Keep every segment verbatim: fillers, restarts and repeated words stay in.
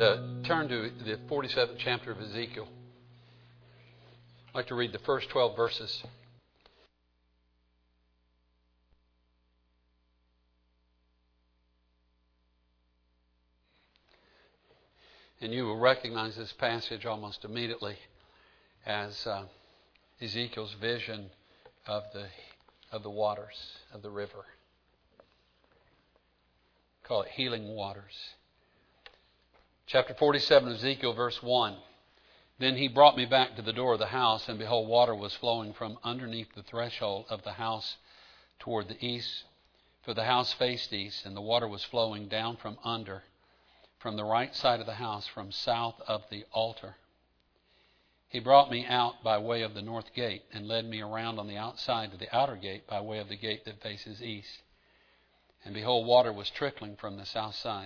Uh, turn to the forty-seventh chapter of Ezekiel. I'd like to read the first twelve verses. And you will recognize this passage almost immediately as uh, Ezekiel's vision of the of the waters of the river. Call it healing waters. Chapter forty-seven of Ezekiel, verse one. Then he brought me back to the door of the house, and behold, water was flowing from underneath the threshold of the house toward the east. For the house faced east, and the water was flowing down from under, from the right side of the house, from south of the altar. He brought me out by way of the north gate, and led me around on the outside to the outer gate by way of the gate that faces east. And behold, water was trickling from the south side.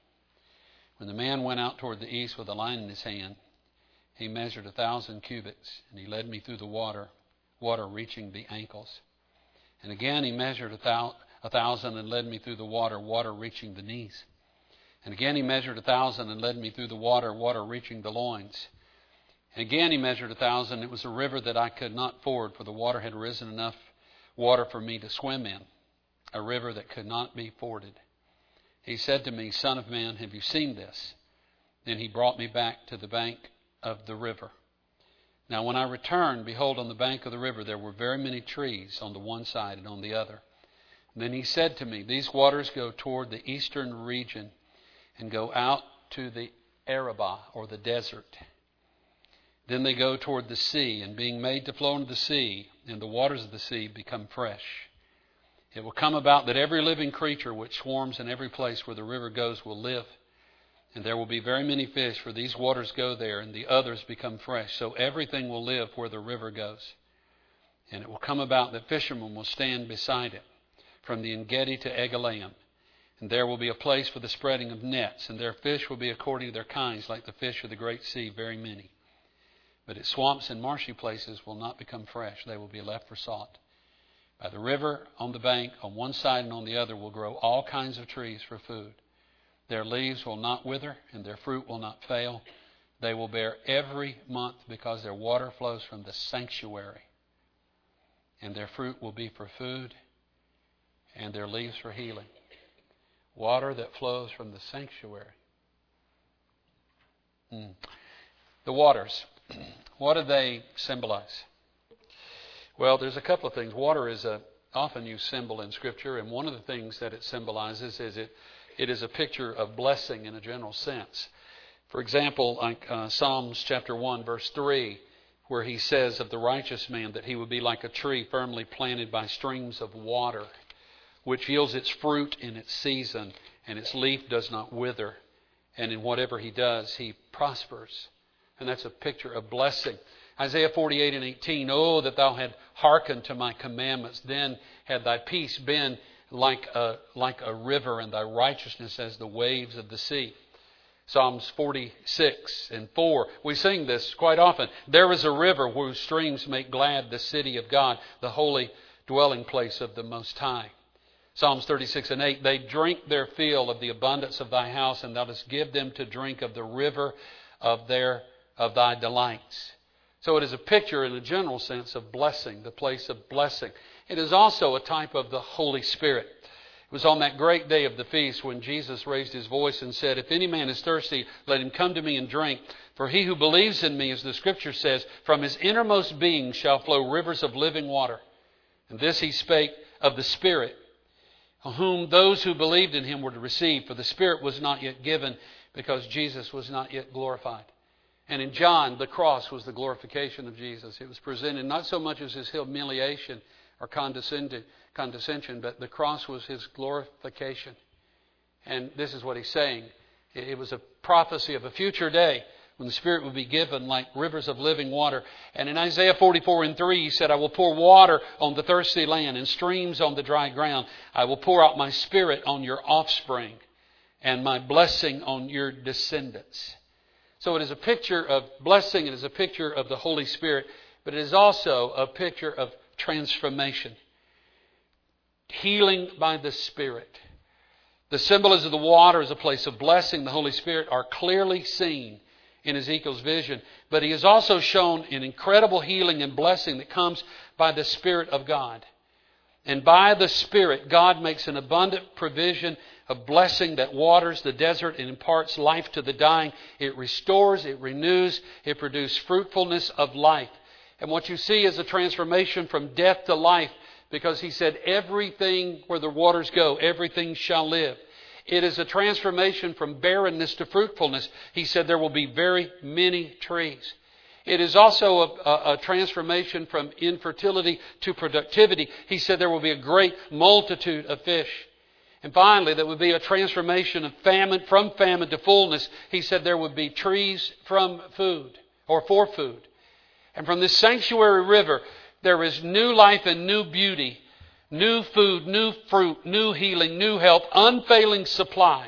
When the man went out toward the east with a line in his hand, he measured a thousand cubits, and he led me through the water, water reaching the ankles. And again he measured a, thou- a thousand and led me through the water, water reaching the knees. And again he measured a thousand and led me through the water, water reaching the loins. And again he measured a thousand. It was a river that I could not ford, for the water had risen enough water for me to swim in, a river that could not be forded. He said to me, Son of man, have you seen this? Then he brought me back to the bank of the river. Now when I returned, behold, on the bank of the river there were very many trees on the one side and on the other. And then he said to me, These waters go toward the eastern region and go out to the Arabah, or the desert. Then they go toward the sea, and being made to flow into the sea, and the waters of the sea become fresh. It will come about that every living creature which swarms in every place where the river goes will live. And there will be very many fish, for these waters go there, and the others become fresh. So everything will live where the river goes. And it will come about that fishermen will stand beside it, from the Engedi to Eglaim. And there will be a place for the spreading of nets, and their fish will be according to their kinds, like the fish of the great sea, very many. But its swamps and marshy places will not become fresh. They will be left for salt. By the river on the bank, on one side and on the other, will grow all kinds of trees for food. Their leaves will not wither, and their fruit will not fail. They will bear every month, because their water flows from the sanctuary. And their fruit will be for food, and their leaves for healing. Water that flows from the sanctuary. Mm. The waters. What do they symbolize? Well, there's a couple of things. Water is a often used symbol in Scripture, and one of the things that it symbolizes is it it is a picture of blessing in a general sense. For example, like uh, Psalms chapter one, verse three, where he says of the righteous man that he would be like a tree firmly planted by streams of water, which yields its fruit in its season, and its leaf does not wither. And in whatever he does, he prospers. And that's a picture of blessing. Isaiah forty-eight and eighteen, Oh, that thou had hearkened to my commandments, then had thy peace been like a, like a river, and thy righteousness as the waves of the sea. Psalms forty-six and four, we sing this quite often. There is a river whose streams make glad the city of God, the holy dwelling place of the Most High. Psalms thirty-six and eight, they drink their fill of the abundance of thy house, and thou dost give them to drink of the river of their of thy delights. So it is a picture in a general sense of blessing, the place of blessing. It is also a type of the Holy Spirit. It was on that great day of the feast when Jesus raised his voice and said, If any man is thirsty, let him come to me and drink. For he who believes in me, as the Scripture says, from his innermost being shall flow rivers of living water. And this he spake of the Spirit, whom those who believed in him were to receive. For the Spirit was not yet given, because Jesus was not yet glorified. And in John, the cross was the glorification of Jesus. It was presented not so much as his humiliation or condescension, but the cross was his glorification. And this is what he's saying. It was a prophecy of a future day when the Spirit would be given like rivers of living water. And in Isaiah forty-four and three, he said, I will pour water on the thirsty land and streams on the dry ground. I will pour out my Spirit on your offspring and my blessing on your descendants. So it is a picture of blessing. It is a picture of the Holy Spirit. But it is also a picture of transformation. Healing by the Spirit. The symbolism of the water as a place of blessing, the Holy Spirit, are clearly seen in Ezekiel's vision. But he is also shown an incredible healing and blessing that comes by the Spirit of God. And by the Spirit, God makes an abundant provision of blessing that waters the desert and imparts life to the dying. It restores, it renews, it produces fruitfulness of life. And what you see is a transformation from death to life, because he said, everything where the waters go, everything shall live. It is a transformation from barrenness to fruitfulness. He said there will be very many trees. It is also a, a, a transformation from infertility to productivity. He said there will be a great multitude of fish. And finally, there would be a transformation of famine, from famine to fullness. He said there would be trees from food, or for food. And from this sanctuary river, there is new life and new beauty, new food, new fruit, new healing, new health, unfailing supply,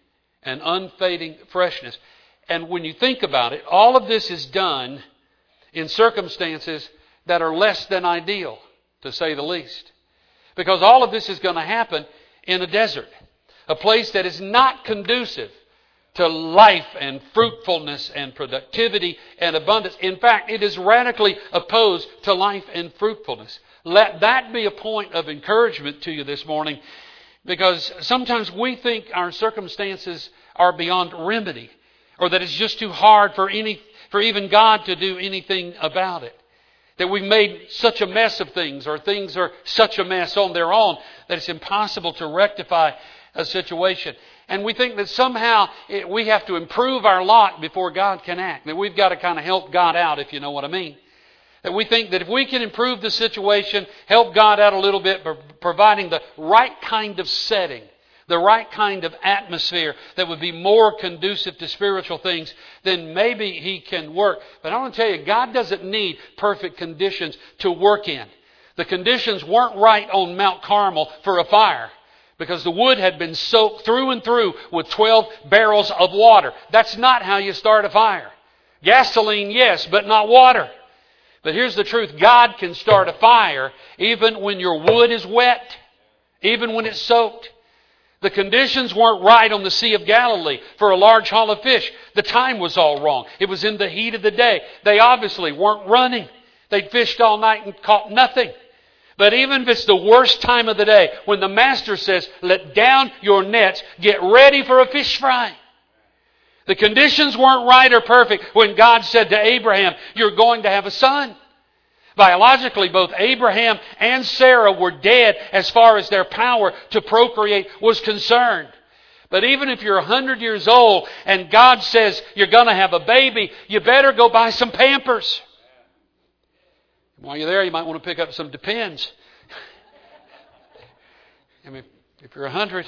and unfading freshness. And when you think about it, all of this is done in circumstances that are less than ideal, to say the least. Because all of this is going to happen in a desert, a place that is not conducive to life and fruitfulness and productivity and abundance. In fact, it is radically opposed to life and fruitfulness. Let that be a point of encouragement to you this morning, because sometimes we think our circumstances are beyond remedy, or that it's just too hard for any, for even God to do anything about it. That we've made such a mess of things, or things are such a mess on their own, that it's impossible to rectify a situation. And we think that somehow it, we have to improve our lot before God can act. That we've got to kind of help God out, if you know what I mean. That we think that if we can improve the situation, help God out a little bit by providing the right kind of setting, the right kind of atmosphere that would be more conducive to spiritual things, then maybe He can work. But I want to tell you, God doesn't need perfect conditions to work in. The conditions weren't right on Mount Carmel for a fire, because the wood had been soaked through and through with twelve barrels of water. That's not how you start a fire. Gasoline, yes, but not water. But here's the truth. God can start a fire even when your wood is wet, even when it's soaked. The conditions weren't right on the Sea of Galilee for a large haul of fish. The time was all wrong. It was in the heat of the day. They obviously weren't running. They'd fished all night and caught nothing. But even if it's the worst time of the day, when the Master says, let down your nets, get ready for a fish fry. The conditions weren't right or perfect when God said to Abraham, you're going to have a son. Biologically, both Abraham and Sarah were dead as far as their power to procreate was concerned. But even if you're one hundred years old and God says you're going to have a baby, you better go buy some Pampers. While you're there, you might want to pick up some Depends. I mean, if you're a hundred.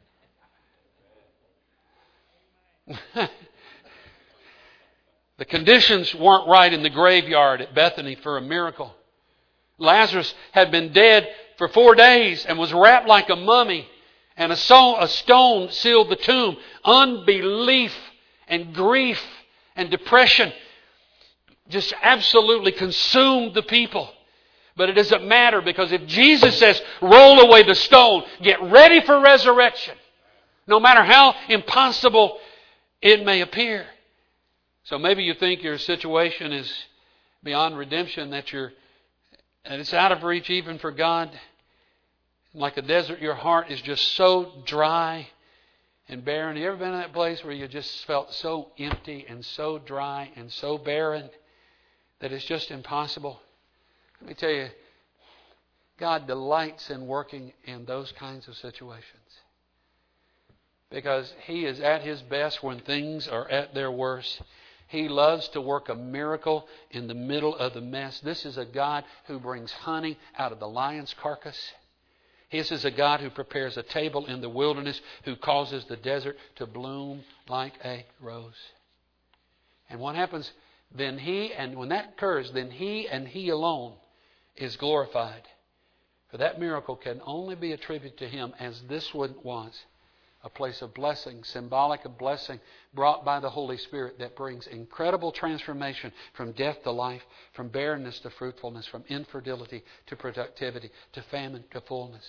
The conditions weren't right in the graveyard at Bethany for a miracle. Lazarus had been dead for four days and was wrapped like a mummy, and a stone sealed the tomb. Unbelief and grief and depression just absolutely consumed the people. But it doesn't matter, because if Jesus says, roll away the stone, get ready for resurrection, no matter how impossible it may appear. So maybe you think your situation is beyond redemption, that you're, and it's out of reach even for God. Like a desert, your heart is just so dry and barren. Have you ever been in that place where you just felt so empty and so dry and so barren that it's just impossible? Let me tell you, God delights in working in those kinds of situations, because He is at His best when things are at their worst. He loves to work a miracle in the middle of the mess. This is a God who brings honey out of the lion's carcass. This is a God who prepares a table in the wilderness, who causes the desert to bloom like a rose. And what happens? Then He, and when that occurs, then He and He alone is glorified. For that miracle can only be attributed to Him, as this one was. A place of blessing, symbolic of blessing brought by the Holy Spirit, that brings incredible transformation from death to life, from barrenness to fruitfulness, from infertility to productivity, to famine to fullness.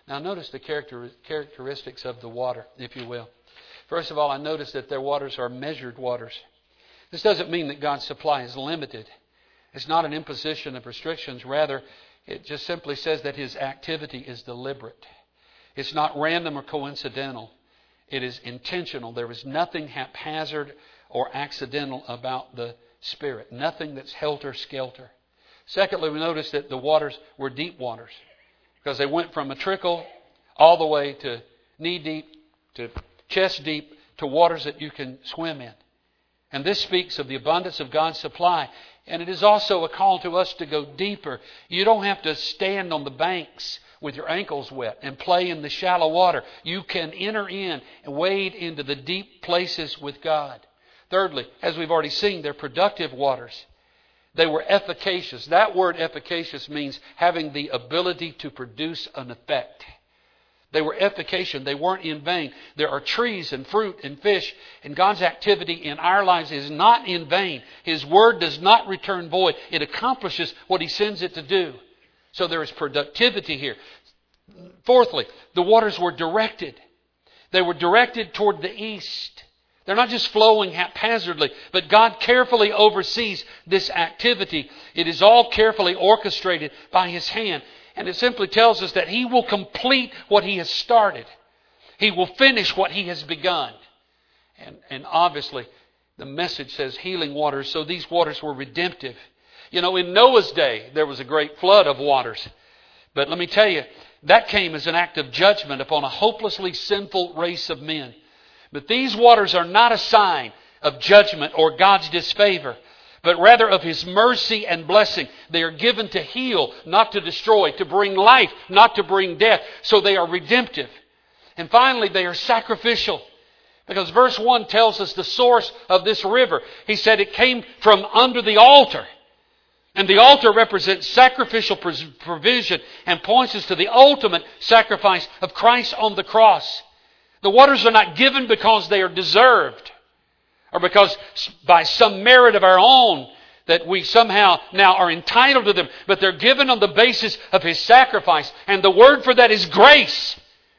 Now notice the character, characteristics of the water, if you will. First of all, I notice that their waters are measured waters. This doesn't mean that God's supply is limited. It's not an imposition of restrictions. Rather, it just simply says that His activity is deliberate. It's not random or coincidental. It is intentional. There is nothing haphazard or accidental about the Spirit. Nothing that's helter-skelter. Secondly, we notice that the waters were deep waters, because they went from a trickle all the way to knee-deep, to chest-deep, to waters that you can swim in. And this speaks of the abundance of God's supply. And it is also a call to us to go deeper. You don't have to stand on the banks with your ankles wet and play in the shallow water. You can enter in and wade into the deep places with God. Thirdly, as we've already seen, they're productive waters. They were efficacious. That word efficacious means having the ability to produce an effect. They were efficacious. They weren't in vain. There are trees and fruit and fish. And God's activity in our lives is not in vain. His Word does not return void. It accomplishes what He sends it to do. So there is productivity here. Fourthly, the waters were directed. They were directed toward the east. They're not just flowing haphazardly, but God carefully oversees this activity. It is all carefully orchestrated by His hand. And it simply tells us that He will complete what He has started. He will finish what He has begun. And, and obviously, the message says healing waters, so these waters were redemptive. You know, in Noah's day, there was a great flood of waters. But let me tell you, that came as an act of judgment upon a hopelessly sinful race of men. But these waters are not a sign of judgment or God's disfavor, but rather of His mercy and blessing. They are given to heal, not to destroy, to bring life, not to bring death. So they are redemptive. And finally, they are sacrificial. Because verse one tells us the source of this river. He said it came from under the altar. And the altar represents sacrificial provision and points us to the ultimate sacrifice of Christ on the cross. The waters are not given because they are deserved, or because by some merit of our own that we somehow now are entitled to them. But they're given on the basis of His sacrifice. And the word for that is grace.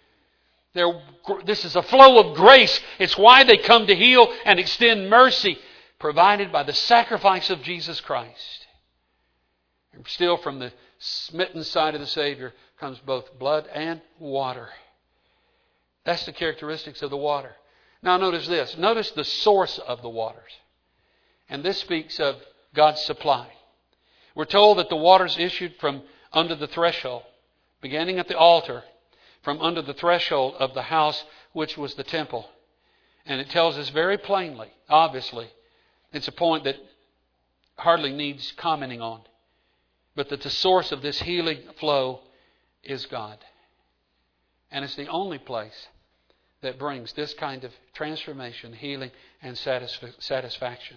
They're, this is a flow of grace. It's why they come to heal and extend mercy provided by the sacrifice of Jesus Christ. And still from the smitten side of the Savior comes both blood and water. That's the characteristics of the water. Now notice this. Notice the source of the waters. And this speaks of God's supply. We're told that the waters issued from under the threshold, beginning at the altar, from under the threshold of the house, which was the temple. And it tells us very plainly, obviously, it's a point that hardly needs commenting on, but that the source of this healing flow is God. And it's the only place that brings this kind of transformation, healing, and satisf- satisfaction.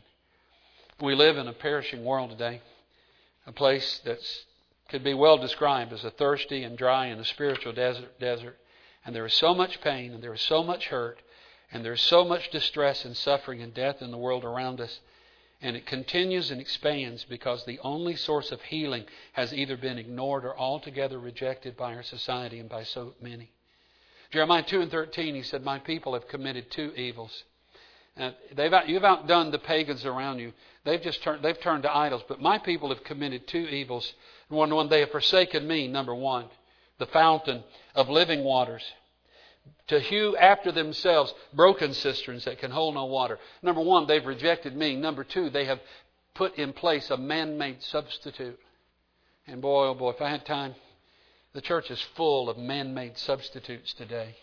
We live in a perishing world today, a place that could be well described as a thirsty and dry and a spiritual desert, desert. And there is so much pain, and there is so much hurt, and there is so much distress and suffering and death in the world around us. And it continues and expands because the only source of healing has either been ignored or altogether rejected by our society and by so many. Jeremiah two and thirteen, he said, "My people have committed two evils." And they've out, you've outdone the pagans around you. They've just turned, they've turned to idols. But my people have committed two evils. One, one, they have forsaken me, number one, the fountain of living waters, to hew after themselves broken cisterns that can hold no water. Number one, they've rejected me. Number two, they have put in place a man-made substitute. And boy, oh boy, if I had time, the church is full of man-made substitutes today.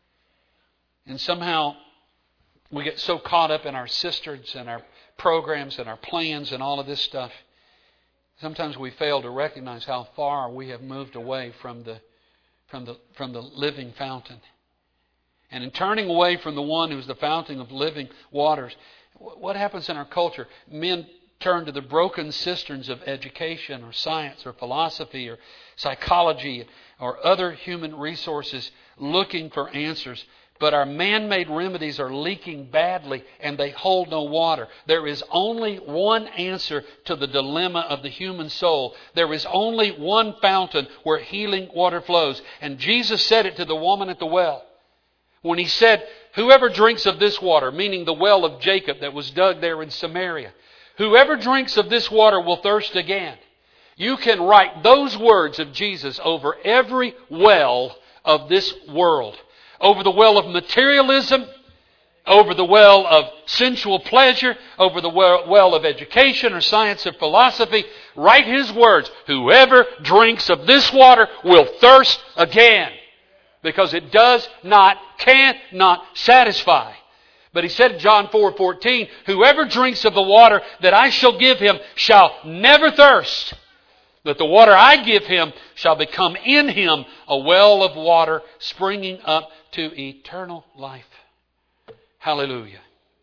And somehow we get so caught up in our cisterns and our programs and our plans and all of this stuff. Sometimes we fail to recognize how far we have moved away from the, from the, from the living fountain. And in turning away from the one who's the fountain of living waters, what happens in our culture? Men turn to the broken cisterns of education or science or philosophy or psychology or other human resources looking for answers. But our man-made remedies are leaking badly and they hold no water. There is only one answer to the dilemma of the human soul. There is only one fountain where healing water flows. And Jesus said it to the woman at the well. When He said, whoever drinks of this water, meaning the well of Jacob that was dug there in Samaria, whoever drinks of this water will thirst again. You can write those words of Jesus over every well of this world. Over the well of materialism, over the well of sensual pleasure, over the well of education or science or philosophy. Write His words. Whoever drinks of this water will thirst again. Because it does not, cannot satisfy. But He said in John four fourteen, whoever drinks of the water that I shall give him shall never thirst. But the water I give him shall become in him a well of water springing up to eternal life. Hallelujah.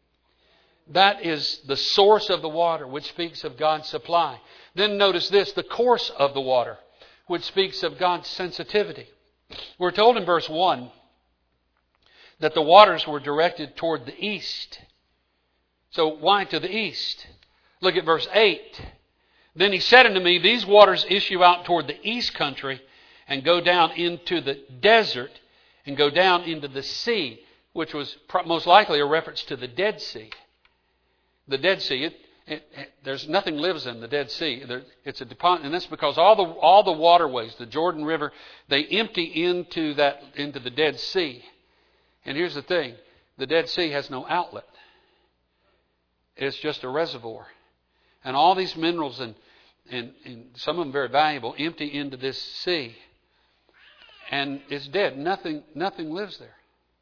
That is the source of the water, which speaks of God's supply. Then notice this, the course of the water, which speaks of God's sensitivity. We're told in verse one that the waters were directed toward the east. So why to the east? Look at verse eight. Then He said unto me, these waters issue out toward the east country and go down into the desert and go down into the sea, which was most likely a reference to the Dead Sea. The Dead Sea, it, it, it, there's nothing lives in the Dead Sea. There, it's a deposit, and that's because all the all the waterways, the Jordan River, they empty into that into the Dead Sea. And here's the thing: the Dead Sea has no outlet. It's just a reservoir, and all these minerals and and, and some of them very valuable empty into this sea, and it's dead. Nothing nothing lives there.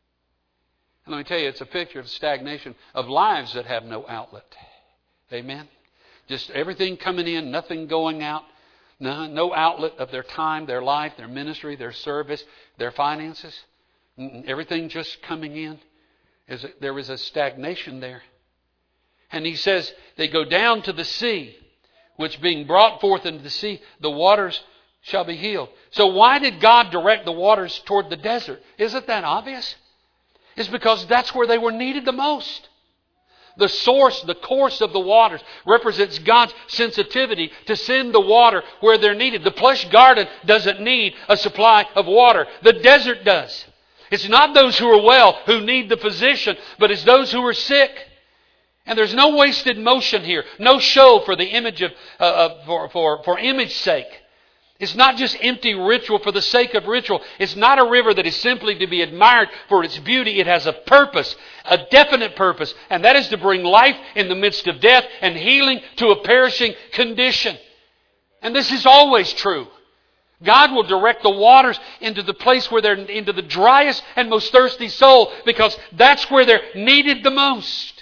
And let me tell you, it's a picture of stagnation, of lives that have no outlet. Amen? Just everything coming in, nothing going out. No, no outlet of their time, their life, their ministry, their service, their finances. Everything just coming in. There is a stagnation there. And He says they go down to the sea, which being brought forth into the sea, the waters shall be healed. So why did God direct the waters toward the desert? Isn't that obvious? It's because that's where they were needed the most. The source, the course of the waters represents God's sensitivity to send the water where they're needed. The plush garden doesn't need a supply of water. The desert does. It's not those who are well who need the physician, but it's those who are sick. And there's no wasted motion here. No show for the image of, uh, uh, for, for, for image sake. It's not just empty ritual for the sake of ritual. It's not a river that is simply to be admired for its beauty. It has a purpose, a definite purpose, and that is to bring life in the midst of death and healing to a perishing condition. And this is always true. God will direct the waters into the place where they're into the driest and most thirsty soul, because that's where they're needed the most.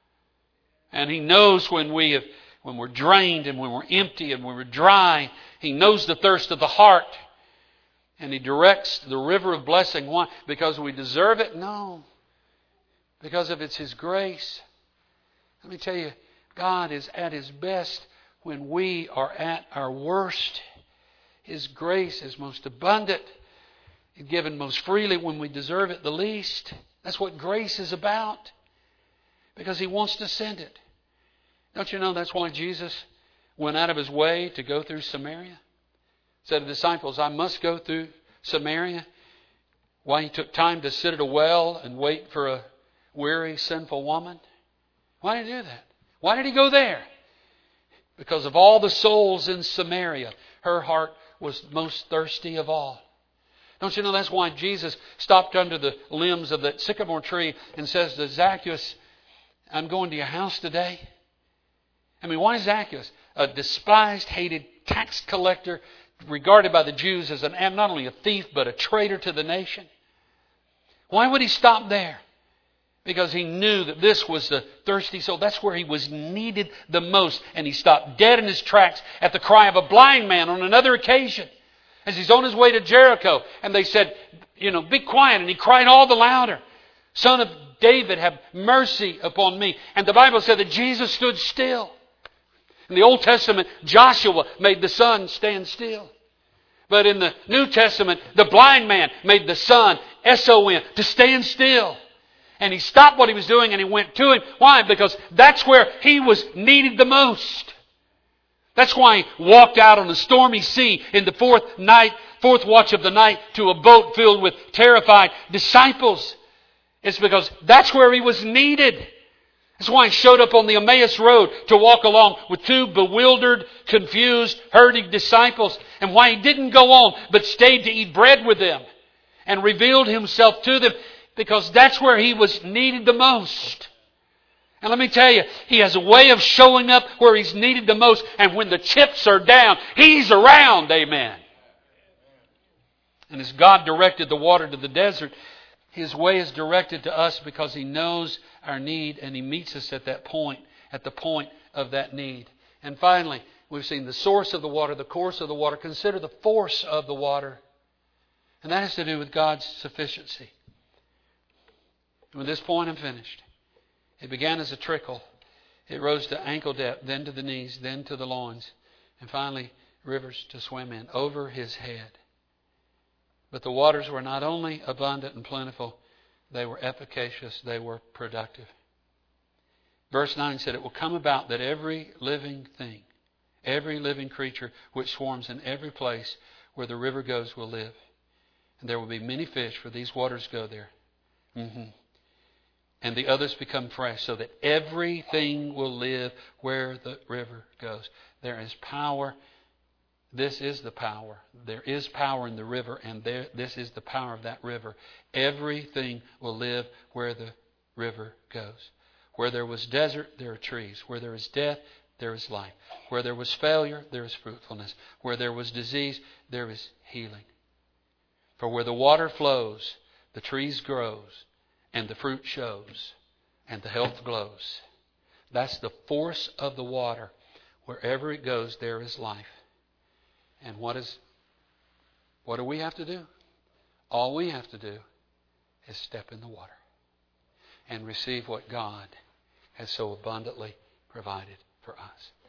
And He knows when we have when we're drained and when we're empty and when we're dry. He knows the thirst of the heart. And He directs the river of blessing. Why? Because we deserve it? No. Because of it's His grace. Let me tell you, God is at His best when we are at our worst. His grace is most abundant. It's given most freely when we deserve it the least. That's what grace is about. Because He wants to send it. Don't you know that's why Jesus went out of His way to go through Samaria? Said to the disciples, I must go through Samaria. Why He took time to sit at a well and wait for a weary, sinful woman? Why did He do that? Why did He go there? Because of all the souls in Samaria, her heart was most thirsty of all. Don't you know that's why Jesus stopped under the limbs of that sycamore tree and says to Zacchaeus, I'm going to your house today? I mean, why Zacchaeus? A despised, hated tax collector, regarded by the Jews as an not only a thief, but a traitor to the nation. Why would he stop there? Because he knew that this was the thirsty soul. That's where he was needed the most. And he stopped dead in his tracks at the cry of a blind man on another occasion, as he's on his way to Jericho. And they said, you know, be quiet. And he cried all the louder, Son of David, have mercy upon me. And the Bible said that Jesus stood still. In the Old Testament, Joshua made the sun stand still. But in the New Testament, the blind man made the sun S O N, to stand still. And he stopped what he was doing and he went to him. Why? Because that's where he was needed the most. That's why he walked out on a stormy sea in the fourth night, fourth watch of the night to a boat filled with terrified disciples. It's because that's where he was needed. That's why he showed up on the Emmaus Road to walk along with two bewildered, confused, hurting disciples. And why he didn't go on but stayed to eat bread with them and revealed himself to them. Because that's where he was needed the most. And let me tell you, he has a way of showing up where he's needed the most. And when the chips are down, he's around. Amen. And as God directed the water to the desert, His way is directed to us because He knows our need and He meets us at that point, at the point of that need. And finally, we've seen the source of the water, the course of the water. Consider the force of the water. And that has to do with God's sufficiency. And with this point, I'm finished. It began as a trickle. It rose to ankle depth, then to the knees, then to the loins, and finally rivers to swim in, over his head. But the waters were not only abundant and plentiful, they were efficacious, they were productive. Verse nine said, "It will come about that every living thing, every living creature which swarms in every place where the river goes will live. And there will be many fish, for these waters go there. Mm-hmm. And the others become fresh, so that everything will live where the river goes." There is power. This is the power. There is power in the river, and there, this is the power of that river. Everything will live where the river goes. Where there was desert, there are trees. Where there is death, there is life. Where there was failure, there is fruitfulness. Where there was disease, there is healing. For where the water flows, the trees grows, and the fruit shows, and the health glows. That's the force of the water. Wherever it goes, there is life. And what is what do we have to do? All we have to do is step in the water and receive what God has so abundantly provided for us.